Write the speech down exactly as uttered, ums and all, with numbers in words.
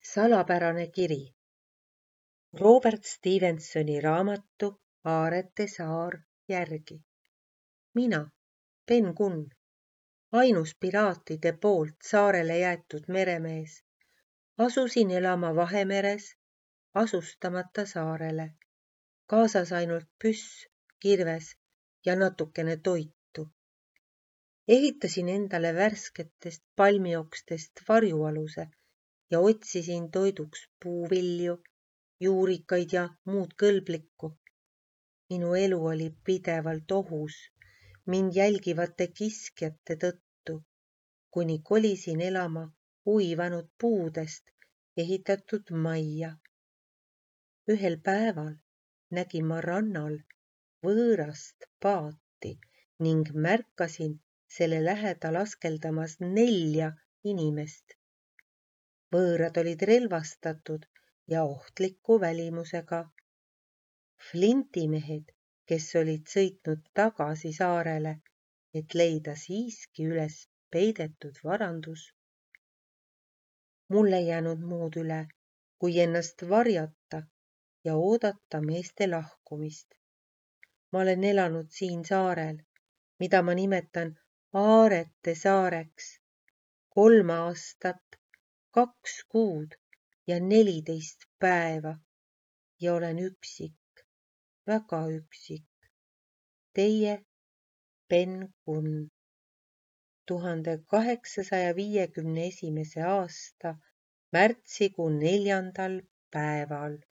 Salapärane kiri. Robert Stevensoni raamatu Aarete saar järgi. Mina, Ben Gunn, ainus piraatide poolt saarele jäetud meremees, asusin elama Vahemeres asustamata saarele, kaasas ainult püss, kirves ja natukene toitu. Ehitasin endale värsketest palmiokstest varjualuse ja otsisin toiduks puuvilju, juurikaid ja muud kõlblikku. Minu elu oli pidevalt ohus mind jälgivate kiskjate tõttu, kuni kolisin elama uivanud puudest ehitatud majja. Ühel päeval nägin ma rannal võõrast paati ning märkasin selle lähedal askeldamas nelja inimest. Võõrad olid relvastatud ja ohtliku välimusega. Flintimehed, kes olid sõitnud tagasi saarele, et leida siiski üles peidetud varandus. Mul ei jäänud muud üle, kui ennast varjata ja oodata meeste lahkumist. Ma olen elanud siin saarel, mida ma nimetan Aarete saareks, kolm aastat, kaks kuud ja neliteist päeva ja olen üksik, väga üksik. Teie, Ben Gunn. tuhande kaheksasaja viiekümne esimese aasta märtsikuu neljandal päeval.